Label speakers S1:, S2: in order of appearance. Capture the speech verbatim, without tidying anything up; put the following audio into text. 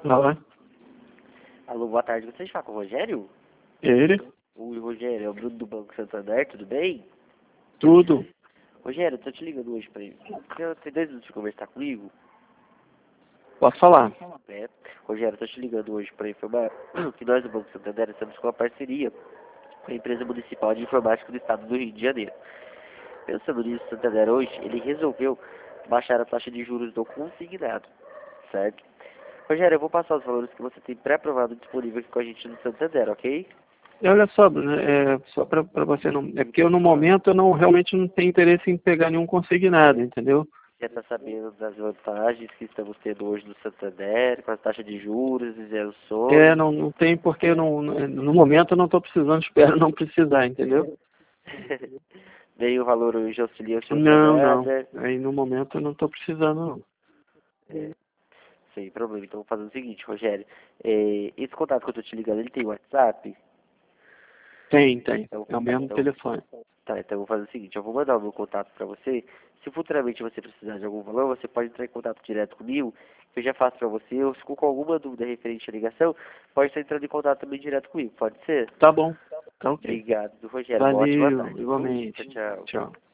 S1: Alô?
S2: Alô, boa tarde. Você está com o Rogério?
S1: Ele?
S2: Oi, Rogério, é o Bruno do Banco Santander, tudo bem?
S1: Tudo?
S2: Rogério, eu tô te ligando hoje pra... Você tem dois minutos de conversar comigo?
S1: Posso falar?
S2: É. Rogério, eu tô te ligando hoje pra informar que nós do Banco Santander estamos com uma parceria com a empresa municipal de informática do estado do Rio de Janeiro. Pensando nisso, o Santander hoje, ele resolveu baixar a taxa de juros do consignado, certo? Rogério, eu vou passar os valores que você tem pré-aprovado disponível aqui com a gente no Santander, ok?
S1: E olha só, Bruno, é, só para você não... É porque eu, no momento, eu não, realmente não tenho interesse em pegar nenhum consignado, entendeu?
S2: Você está sabendo das vantagens que estamos tendo hoje no Santander, com a taxa de juros,
S1: É,
S2: isenções?
S1: não, não tem porque, não, no no momento, eu não estou precisando, espero não precisar, entendeu?
S2: Nem o valor hoje auxilia o senhor para
S1: Não, não.
S2: nada.
S1: Aí, no momento, eu não estou precisando, não.
S2: É, sem problema. Então, vou fazer o seguinte, Rogério. É, esse contato que eu estou te ligando, ele tem WhatsApp?
S1: Tem, tem.
S2: Então,
S1: É o mesmo
S2: então,
S1: telefone.
S2: tá, então eu vou fazer o seguinte, eu vou mandar o meu contato para você. Se futuramente você precisar de algum valor, você pode entrar em contato direto comigo, que eu já faço para você. Ou se ficou com alguma dúvida referente à ligação, pode estar entrando em contato também direto comigo, pode ser?
S1: Tá bom. Tá ok.
S2: Obrigado, Rogério. Uma ótima
S1: Valeu,
S2: tarde. Viu? Tchau,
S1: igualmente.
S2: tchau.
S1: Tchau.